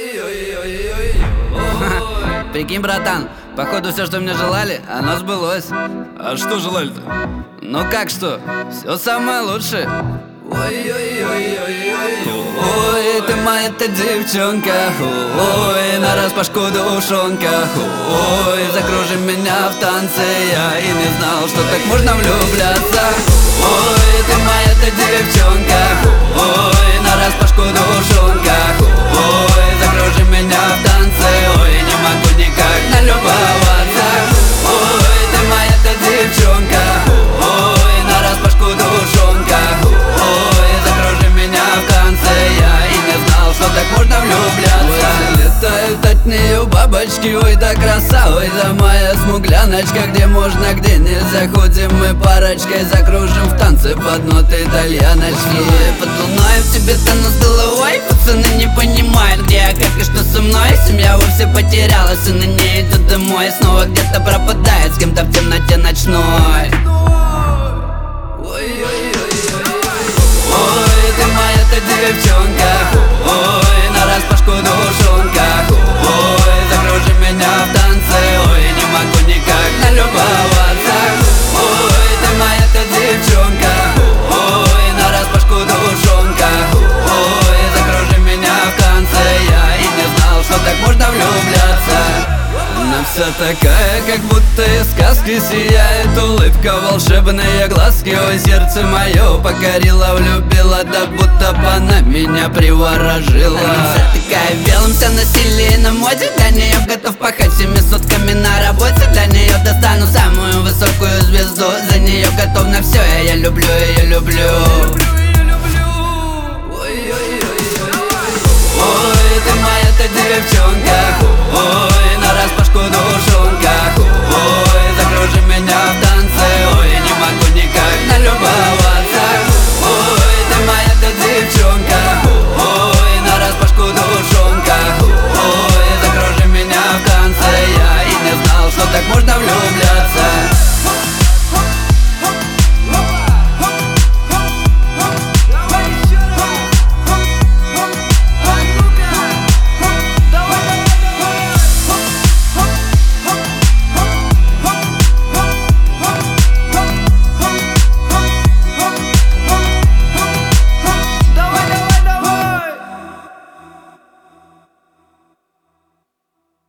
Прикинь, братан, походу все, что мне желали, оно сбылось. А что желали-то? Ну как что? Все самое лучшее. Ой, ты моя-то девчонка, ой, нараспашку душонка, ой, закружи меня в танце, я и не знал, что так можно влюбляться. Ой, ты моя-то девчонка, ой, нараспашку душонка, ой, закружи меня в танце, ой, не могу никак налюбоваться. Ой, ты моя-то девчонка, ой, нараспашку душонка, ой, закружи меня в конце, я и не знал, что так можно влюбляться. Ой, летают от нее бабочки, ой, да краса, ой, да моя смугляночка, где можно, где нельзя, ходим мы парочкой, закружим в танце под ноты итальяночки. Под луной в тебе тону с головой, пацаны не понимают, где я, как и что со мной. Семья вовсе потерялась и на ней идут домой, снова где-то пропадает с кем-то в темноте ночной. Ой, ты моя-то девчонка, ой, нараспашку душонка, ой, закружи меня в танце, ой, не могу никак налюбоваться. Ой, ты моя-то девчонка, ой, нараспашку душонка, ой, закружи меня в конце, я и не знал, что так можно влюбляться. Она вся такая, как будто из сказки, сияет улыбка, волшебные глазки. Ой, сердце мое покорила, влюбила, да будто бы она меня приворожила. Она вся такая в белом, вся на стиле и на моде, для нее готов пахать 7 сутками на работе. Для нее достану самую высокую звезду, за нее готов на все, я люблю ее, люблю.